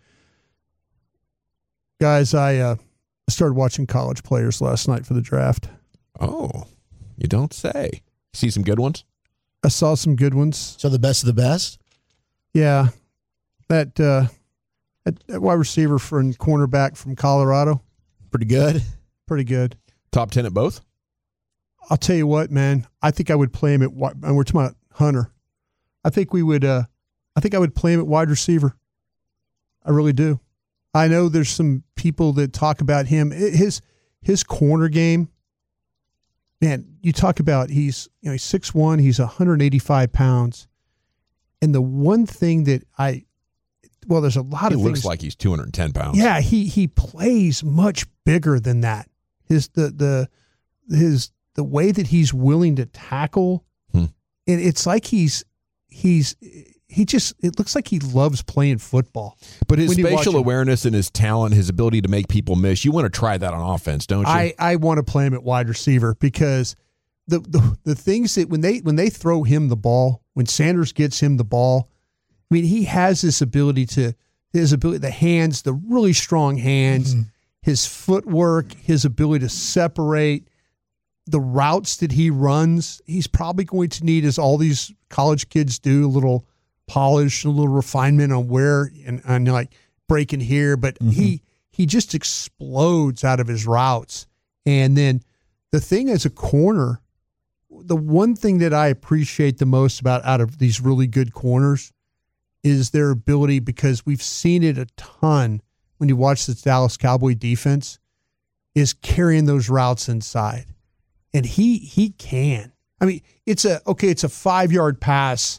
Speaker 5: Guys, I uh, started watching college players last night for the draft.
Speaker 4: Oh, you don't say. See some good ones?
Speaker 5: I saw some good ones.
Speaker 7: So the best of the best?
Speaker 5: Yeah. That, uh, that, that wide receiver from cornerback from Colorado.
Speaker 7: Pretty good.
Speaker 5: Pretty good.
Speaker 4: Top ten at both?
Speaker 5: I'll tell you what, man. I think I would play him at wide. And we're talking about Hunter. I think we would. Uh, I think I would play him at wide receiver. I really do. I know there's some people that talk about him. His his corner game. Man, you talk about he's you know he's six one. He's one hundred eighty-five pounds, and the one thing that I, well, there's a lot
Speaker 4: He
Speaker 5: of
Speaker 4: looks
Speaker 5: things.
Speaker 4: like he's two hundred ten pounds.
Speaker 5: Yeah, he he plays much bigger than that. His the the his the way that he's willing to tackle,
Speaker 4: Hmm.
Speaker 5: and it's like he's he's he just it looks like he loves playing football.
Speaker 4: But his
Speaker 5: When you watch
Speaker 4: spatial
Speaker 5: him.
Speaker 4: awareness and his talent, his ability to make people miss, you want to try that on offense, don't you?
Speaker 5: I, I want to play him at wide receiver because the, the the things that when they when they throw him the ball, when Sanders gets him the ball, I mean he has this ability to his ability the hands, the really strong hands,
Speaker 7: Mm-hmm.
Speaker 5: his footwork, his ability to separate, the routes that he runs. He's probably going to need, as all these college kids do, a little polish, a little refinement on where and, and like breaking here, but
Speaker 7: Mm-hmm.
Speaker 5: he he just explodes out of his routes. And then the thing as a corner, the one thing that I appreciate the most about out of these really good corners is their ability, because we've seen it a ton when you watch the Dallas Cowboy defense, is carrying those routes inside. And he he can. I mean, it's a okay, it's a five-yard pass,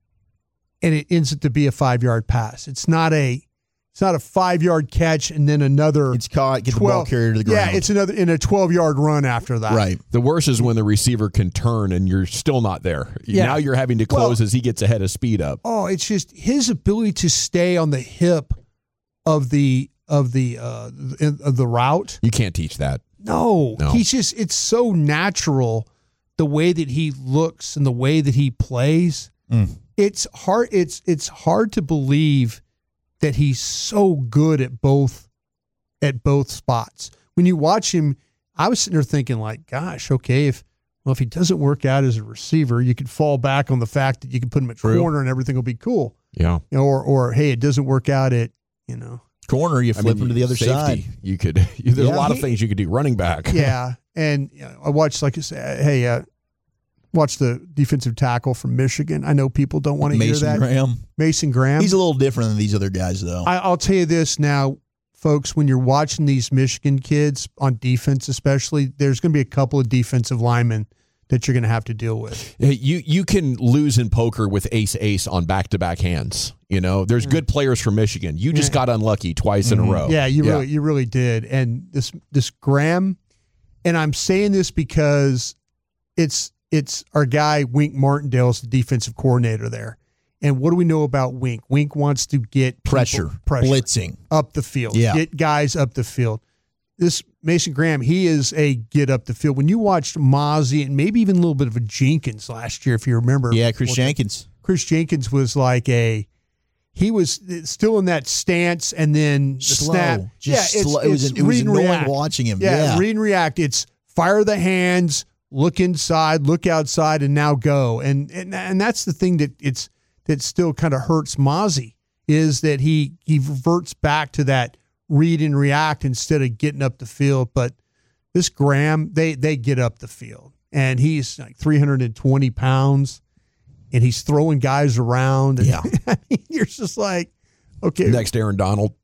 Speaker 5: and it ends up to be a five-yard pass. It's not a it's not a five-yard catch and then another.
Speaker 7: It's caught, get
Speaker 5: twelve,
Speaker 7: the ball carried to the ground.
Speaker 5: Yeah, it's another in a twelve-yard run after that.
Speaker 7: Right.
Speaker 4: The worst is when the receiver can turn and you're still not there.
Speaker 5: Yeah.
Speaker 4: Now you're having to close
Speaker 5: Well,
Speaker 4: as he gets ahead of speed up.
Speaker 5: Oh, it's just his ability to stay on the hip of the of the uh, of the route.
Speaker 4: You can't teach that.
Speaker 5: No,
Speaker 4: No.
Speaker 5: he's just, it's so natural the way that he looks and the way that he plays.
Speaker 7: Mm.
Speaker 5: It's hard it's it's hard to believe that he's so good at both at both spots. When you watch him, I was sitting there thinking like, gosh, okay, if well if he doesn't work out as a receiver, you could fall back on the fact that you can put him at
Speaker 4: True.
Speaker 5: corner and everything will be cool.
Speaker 4: Yeah.
Speaker 5: You know, or or hey, it doesn't work out at, you know,
Speaker 7: corner, you flip
Speaker 4: I mean,
Speaker 7: him to the other
Speaker 4: safety,
Speaker 7: side.
Speaker 4: You could. There's
Speaker 5: Yeah,
Speaker 4: a lot
Speaker 5: he-
Speaker 4: of things you could do. Running back.
Speaker 5: Yeah, and you know, I watched, like I said, hey, uh, watch the defensive tackle from Michigan. I know people don't want to hear
Speaker 7: Mason
Speaker 5: that.
Speaker 7: Graham.
Speaker 5: Mason Graham.
Speaker 7: He's a little different than these other guys, though.
Speaker 5: I, I'll tell you this now, folks, when you're watching these Michigan kids on defense especially, there's going to be a couple of defensive linemen that you're going to have to deal with.
Speaker 4: Hey, You you can lose in poker with ace ace on back to back hands. You know, there's good players from Michigan. You just
Speaker 5: Yeah.
Speaker 4: got unlucky twice in a row.
Speaker 5: Yeah, you really you really did. And this this Graham, and I'm saying this because it's it's our guy Wink Martindale's the defensive coordinator there. And what do we know about Wink? Wink wants to get people-
Speaker 7: Pressure,
Speaker 5: pressure
Speaker 7: blitzing.
Speaker 5: up the field.
Speaker 7: Yeah.
Speaker 5: Get guys up the field. This Mason Graham, he is a get up the field. When you watched Mozzie and maybe even a little bit of a Jenkins last year, if you remember.
Speaker 7: Yeah, Chris
Speaker 5: Well,
Speaker 7: Jenkins.
Speaker 5: Chris Jenkins was like a, he was still in that stance and then the
Speaker 7: Slow.
Speaker 5: snap.
Speaker 7: Just
Speaker 5: yeah, it's,
Speaker 7: slow. It was-
Speaker 5: it's
Speaker 7: it was
Speaker 5: read and
Speaker 7: annoying
Speaker 5: react.
Speaker 7: watching him.
Speaker 5: Yeah,
Speaker 7: Yeah.
Speaker 5: read and react. It's fire the hands, look inside, look outside, and now go. And and, and that's the thing that it's that still kind of hurts Mozzie, is that he he reverts back to that read and react instead of getting up the field. But this Graham, they they get up the field, and he's like three hundred twenty pounds, and he's throwing guys around. And
Speaker 7: Yeah.
Speaker 5: I mean, you're just like, okay,
Speaker 4: Next Aaron Donald.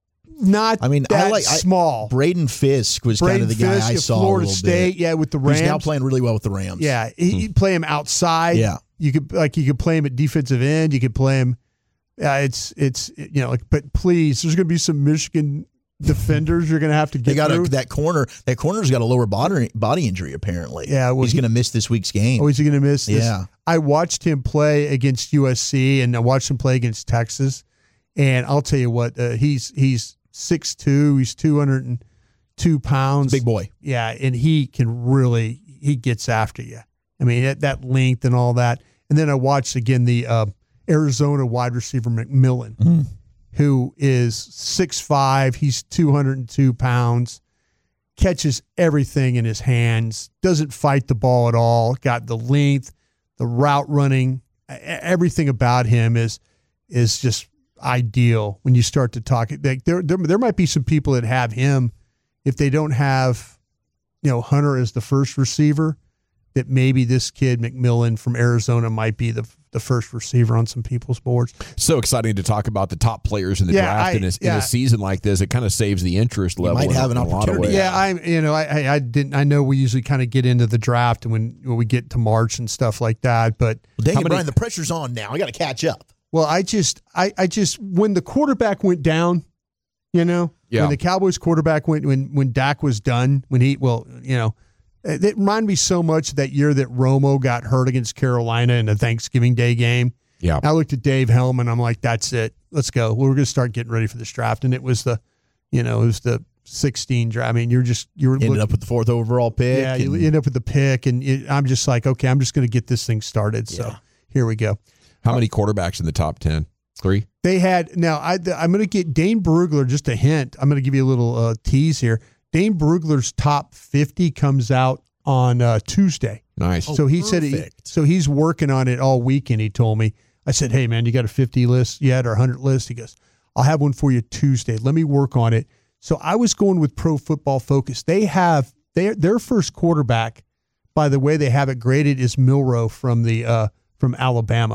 Speaker 5: not
Speaker 7: I mean,
Speaker 5: that
Speaker 7: I like I-
Speaker 5: small.
Speaker 7: Braden Fisk was kind
Speaker 5: Braden
Speaker 7: of the guy
Speaker 5: Fisk
Speaker 7: I
Speaker 5: at
Speaker 7: saw.
Speaker 5: Florida
Speaker 7: a little
Speaker 5: State,
Speaker 7: bit.
Speaker 5: yeah, with the Rams.
Speaker 7: He's now playing really well with the Rams.
Speaker 5: Yeah, he, you play him outside.
Speaker 7: Yeah.
Speaker 5: you could like you could play him at defensive end. You could play him. Yeah, it's it's you know, like, but please, there's going to be some Michigan defenders you're going to have to get
Speaker 7: They got a,
Speaker 5: through.
Speaker 7: that corner. That corner's got a lower body body injury apparently.
Speaker 5: Yeah, well,
Speaker 7: he's
Speaker 5: he-
Speaker 7: going to miss this week's game.
Speaker 5: Oh, is he going to miss this?
Speaker 7: Yeah.
Speaker 5: I watched him play against U S C, and I watched him play against Texas. And I'll tell you what, uh, he's he's six two, he's two hundred two pounds.
Speaker 7: Big boy.
Speaker 5: Yeah, and he can really, he gets after you. I mean, that, that length and all that. And then I watched again the uh, Arizona wide receiver McMillan,
Speaker 7: Mm.
Speaker 5: who is six five, he's two hundred two pounds, catches everything in his hands, doesn't fight the ball at all, got the length, the route running, e- everything about him is is just ideal when you start to talk. Like there, there, there might be some people that have him if they don't have, you know, Hunter as the first receiver, that maybe this kid McMillan from Arizona might be the the first receiver on some people's boards.
Speaker 4: So exciting to talk about the top players in the
Speaker 5: Yeah,
Speaker 4: draft
Speaker 5: I-
Speaker 4: in, a, in
Speaker 5: yeah.
Speaker 4: a season like this. It kind of saves the interest level.
Speaker 7: might
Speaker 4: in-
Speaker 7: have an
Speaker 4: in a lot of
Speaker 7: opportunity.
Speaker 4: ways.
Speaker 5: Yeah, I you know I I, I didn't I know we usually kind of get into the draft and when, when we get to March and stuff like that, but
Speaker 7: Well, dang
Speaker 4: How
Speaker 7: it,
Speaker 4: many-
Speaker 7: Brian, the pressure's on now. I got to catch up.
Speaker 5: well, I just I I just when the quarterback went down, you know,
Speaker 4: Yeah.
Speaker 5: when the Cowboys quarterback went when when Dak was done, when he well, you know, it, it reminded me so much of that year that Romo got hurt against Carolina in the Thanksgiving Day game.
Speaker 4: Yeah.
Speaker 5: I looked at Dave Hellman. I'm like, that's it. Let's go. We're going to start getting ready for this draft. And it was the, you know, it was the sixteen draft. I mean, you're just, you're
Speaker 7: Ended
Speaker 5: look-
Speaker 7: up with the fourth overall pick.
Speaker 5: yeah, you
Speaker 7: and-
Speaker 5: end up with the pick. And it, I'm just like, okay, I'm just going to get this thing started. So
Speaker 7: Yeah.
Speaker 5: here we go.
Speaker 4: How many quarterbacks in the top ten? Three?
Speaker 5: They had, now I, I'm going to get Dane Brugler, just a hint. I'm going to give you a little uh, tease here. Dane Brugler's top fifty comes out on uh, Tuesday.
Speaker 4: Nice.
Speaker 5: So he said, he,
Speaker 7: perfect.
Speaker 5: so he's working on it all weekend. He told me. I said, hey man, you got a fifty list yet or a hundred list? He goes, I'll have one for you Tuesday. Let me work on it. So I was going with Pro Football Focus. They have their their first quarterback, by the way they have it graded, is Milroe from the uh, from Alabama.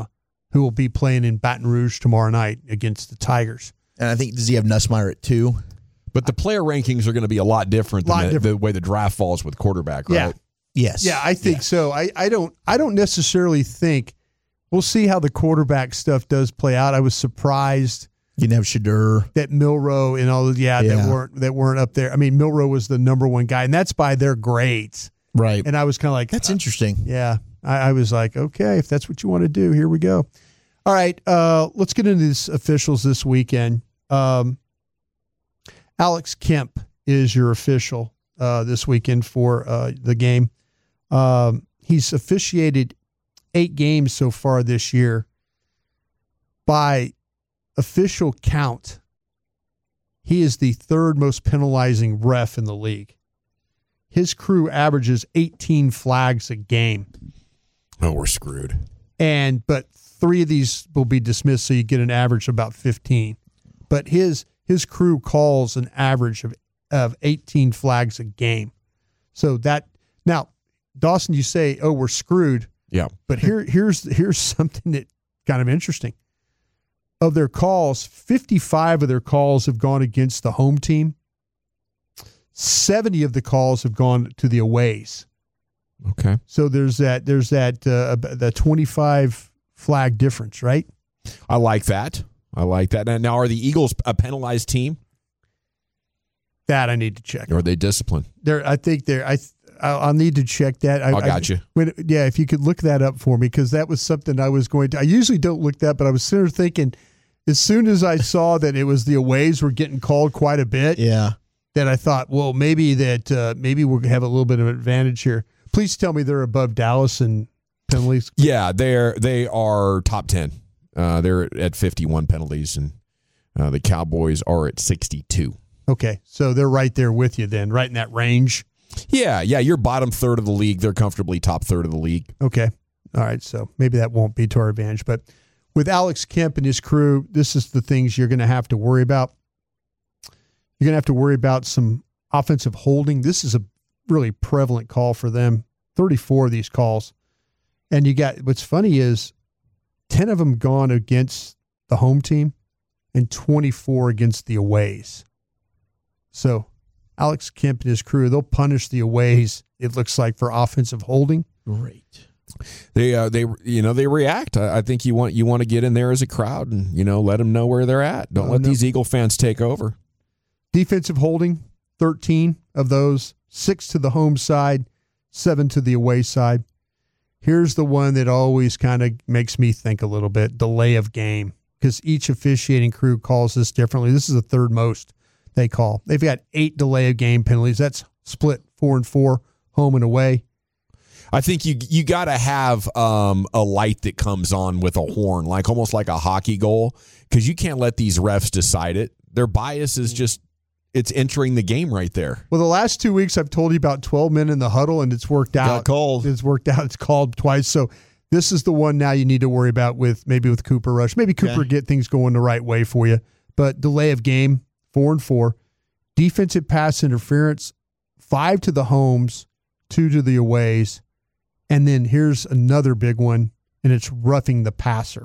Speaker 5: who will be playing in Baton Rouge tomorrow night against the Tigers.
Speaker 7: And I think, does he have Nussmeier at two?
Speaker 4: But the player rankings are going to be a lot different than
Speaker 5: Lot
Speaker 4: the,
Speaker 5: different.
Speaker 4: the way the draft falls with quarterback, right?
Speaker 5: Yeah.
Speaker 7: Yes.
Speaker 5: Yeah, I think so. I, I don't I don't necessarily think we'll see how the quarterback stuff does play out. I was surprised
Speaker 7: you didn't have Shadur,
Speaker 5: that Milroe and all yeah,
Speaker 7: Yeah.
Speaker 5: that weren't that weren't up there. I mean, Milroe was the number one guy, and that's by their grades.
Speaker 7: right?
Speaker 5: And I was kind of like,
Speaker 7: That's interesting.
Speaker 5: yeah. I, I was like, okay, if that's what you want to do, here we go. All right, uh, let's get into these officials this weekend. Um, Alex Kemp is your official uh, this weekend for uh, the game. Um, he's officiated eight games so far this year. By official count, he is the third most penalizing ref in the league. His crew averages eighteen flags a game.
Speaker 4: Oh, we're screwed.
Speaker 5: And but three of these will be dismissed, so you get an average of about fifteen. But his his crew calls an average of, of eighteen flags a game. So that now, Dawson, you say, oh, we're screwed.
Speaker 4: Yeah.
Speaker 5: But here here's here's something that kind of interesting. Of their calls, fifty-five of their calls have gone against the home team. seventy of the calls have gone to the aways.
Speaker 4: Okay.
Speaker 5: So there's that there's that uh, the twenty-five flag difference, right?
Speaker 4: I like that. I like that. Now, now, are the Eagles a penalized team?
Speaker 5: That I need to check.
Speaker 4: Or are they disciplined?
Speaker 5: There, I think there. I I'll, I'll need to check that. I,
Speaker 4: I got you.
Speaker 5: When, yeah, if you could look that up for me, because that was something I was going to. I usually don't look that, but I was sitting there thinking, as soon as I saw that it was the aways were getting called quite a bit,
Speaker 7: Yeah.
Speaker 5: that I thought, well, maybe that uh, maybe we'll have a little bit of an advantage here. Please tell me they're above Dallas in penalties.
Speaker 4: Yeah, they're they are top ten. Uh, they're at fifty-one penalties, and uh, the Cowboys are at sixty-two.
Speaker 5: Okay, so they're right there with you then, right in that range.
Speaker 4: Yeah, yeah, you're bottom third of the league. They're comfortably top third of the league.
Speaker 5: Okay, all right, so maybe that won't be to our advantage. But with Alex Kemp and his crew, this is the things you're going to have to worry about. You're going to have to worry about some offensive holding. This is a really prevalent call for them, thirty-four of these calls. And you got, what's funny is ten of them gone against the home team and twenty-four against the aways. So Alex Kemp and his crew, they'll punish the aways, it looks like, for offensive holding.
Speaker 7: Great.
Speaker 4: They uh, they you know they react. I, I think you want you want to get in there as a crowd and you know let them know where they're at. Don't
Speaker 5: Oh,
Speaker 4: let
Speaker 5: no.
Speaker 4: these Eagle fans take over.
Speaker 5: Defensive holding, thirteen of those, six to the home side, seven to the away side. Here's the one that always kind of makes me think a little bit, delay of game, because each officiating crew calls this differently. This is the third most they call. They've got eight delay of game penalties. That's split four and four, home and away.
Speaker 4: I think you you got to have um, a light that comes on with a horn, like almost like a hockey goal, because you can't let these refs decide it. Their bias is just it's entering the game right there.
Speaker 5: Well, the last two weeks I've told you about twelve men in the huddle, and it's worked out.
Speaker 7: Got called.
Speaker 5: It's worked out. It's called twice. So this is the one now you need to worry about with maybe with Cooper Rush. Maybe Cooper
Speaker 7: Okay.
Speaker 5: get things going the right way for you. But delay of game, four and four. Defensive pass interference, five to the homes, two to the aways. And then here's another big one, and it's roughing the passer.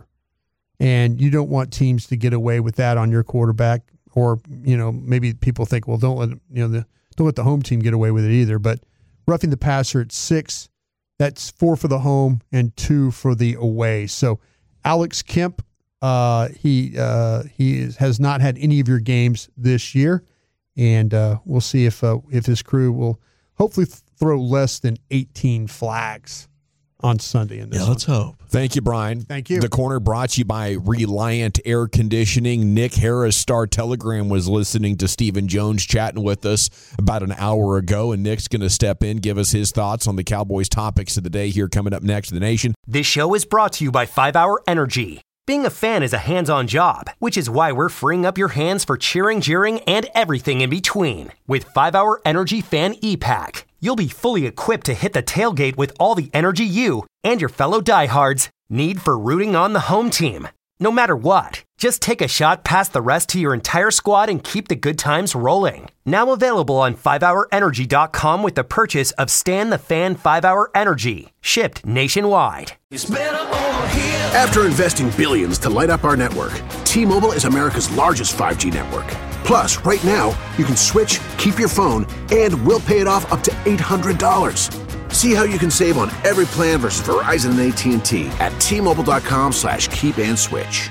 Speaker 5: And you don't want teams to get away with that on your quarterback. Or, you know, maybe people think, well, don't let you know the don't let the home team get away with it either. But roughing the passer at six, that's four for the home and two for the away. So Alex Kemp, uh, he uh, he is, has not had any of your games this year, and uh, we'll see if uh, if his crew will hopefully throw less than eighteen flags on Sunday in this.
Speaker 7: Yeah, let's hope.
Speaker 4: Thank you, Brian.
Speaker 5: Thank you.
Speaker 4: The Corner brought to you by Reliant Air Conditioning. Nick Harris, Star Telegram, was listening to Stephen Jones chatting with us about an hour ago, and Nick's going to step in, give us his thoughts on the Cowboys topics of the day here coming up next to the Nation.
Speaker 1: This show is brought to you by five hour Energy. Being a fan is a hands-on job, which is why we're freeing up your hands for cheering, jeering, and everything in between. With five hour Energy Fan E-Pack, you'll be fully equipped to hit the tailgate with all the energy you and your fellow diehards need for rooting on the home team. No matter what, just take a shot past the rest to your entire squad and keep the good times rolling. Now available on five hour energy dot com with the purchase of Stan the Fan five hour Energy. Shipped nationwide.
Speaker 9: After investing billions to light up our network, T-Mobile is America's largest five G network. Plus, right now, you can switch, keep your phone, and we'll pay it off up to eight hundred dollars. See how you can save on every plan versus Verizon and A T and T at T-Mobile.com slash keep and switch.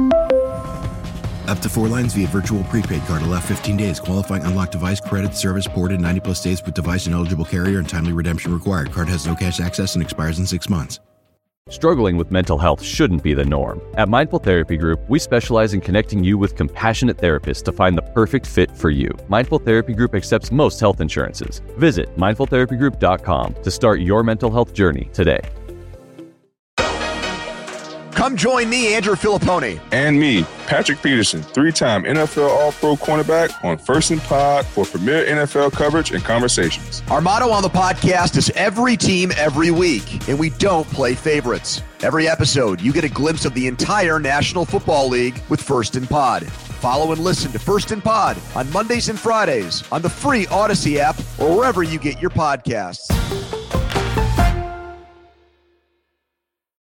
Speaker 10: Up to four lines via virtual prepaid card. Allow fifteen days. Qualifying unlocked device credit service ported ninety plus days with device and eligible carrier and timely redemption required. Card has no cash access and expires in six months.
Speaker 11: Struggling with mental health shouldn't be the norm. At Mindful Therapy Group, we specialize in connecting you with compassionate therapists to find the perfect fit for you. Mindful Therapy Group accepts most health insurances. Visit mindful therapy group dot com to start your mental health journey today.
Speaker 12: Come join me, Andrew Filippone.
Speaker 13: And me, Patrick Peterson, three-time N F L All-Pro cornerback on First and Pod for premier N F L coverage and conversations.
Speaker 12: Our motto on the podcast is every team, every week, and we don't play favorites. Every episode, you get a glimpse of the entire National Football League with First and Pod. Follow and listen to First and Pod on Mondays and Fridays on the free Odyssey app or wherever you get your podcasts.